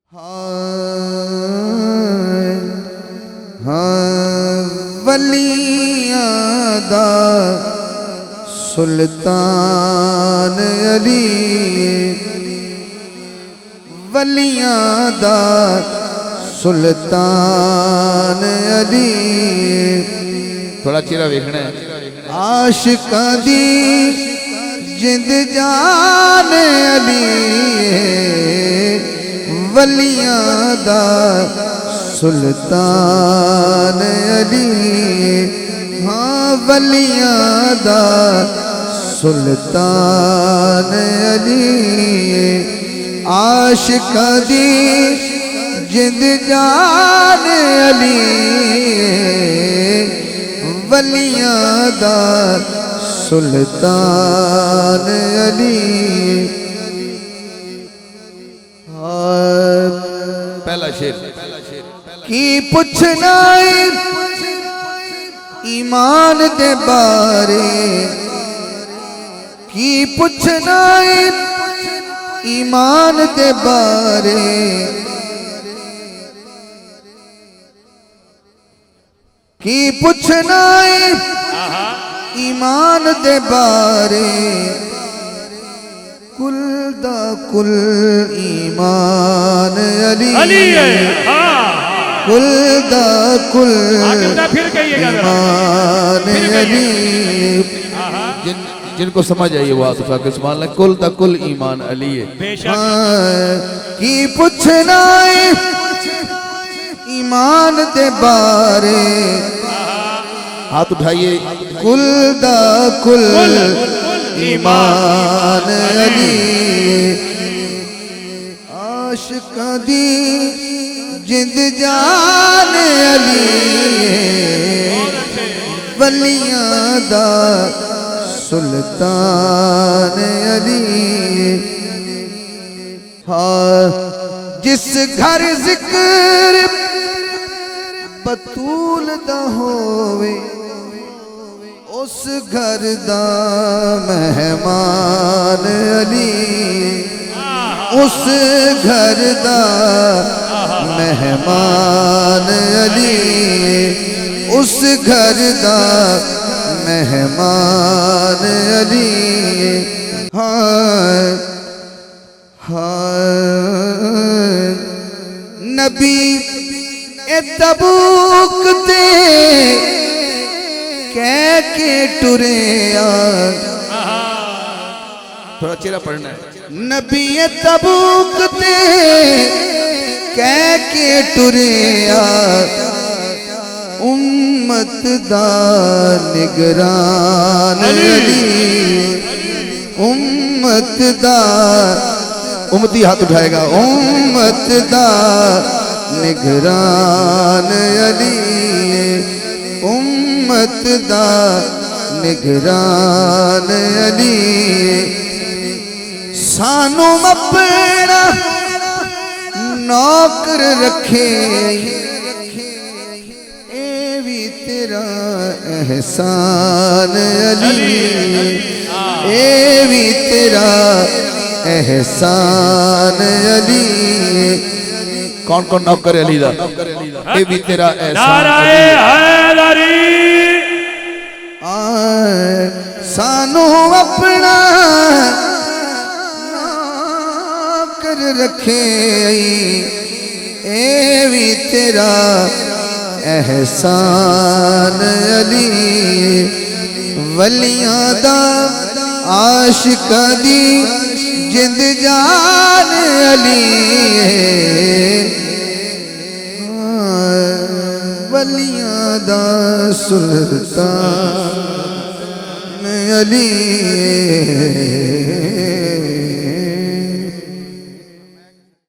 ولیاں دا سلطان علی، ولیاں دا سلطان علی، تھوڑا چیرہ ویکھنا ہے۔ عاشقاں دی جند جان علی، ولیاں دا سلطان علی، ہاں ولیاں دا سلطان علی، عاشقاں دی جند جان علی، ولیاں دا سلطان علی۔ پہلا شیر کی پوچھنا ایمان دے بارے، کی پوچھنا ایمان دے بارے، کی پوچھنا ایمان دے بارے، کل دا کل ایمان علی، کل دا کل ایمان علی۔ جن کو سمجھ آئیے وہ آسفہ کے سبحان اللہ، کل تا کل ایمان علی ہے۔ کی پوچھنا ایمان دے بارے، ہاتھ اٹھائیے۔ کل دا کل ایمان علی، عاشقاں دی جند جان علی، ولیاں دا سلطان علی۔ ہاں جس گھر ذکر بطول دا ہووے، اس گھر دا مہمان علی، اس گھر دا مہمان علی، اس گھر دا مہمان علی۔ ہاں نبی تبوک تے کہہ کے ٹریا، تھوڑا چیرہ پڑھنا ہے۔ نبی تبوک تے کہہ کے ٹریا، امت دا نگران علی، امت دا، امتی ہاتھ اٹھائے گا۔ امت دا نگران علی، امت دا نگران علی۔ سانو اپنا نوکر رکھے، اے بھی تیرا احسان علی، اے بھی تیرا احسان علی۔ کون کون نوکر علی دا؟ اے بھی تیرا احسان نعرہ حیدری۔ سانو اپنا نوکر رکھے، اے بھی تیرا احسان علی، ولیاں دا عاشقاں دی جند جان علی، ولیاں دا سلطان علی۔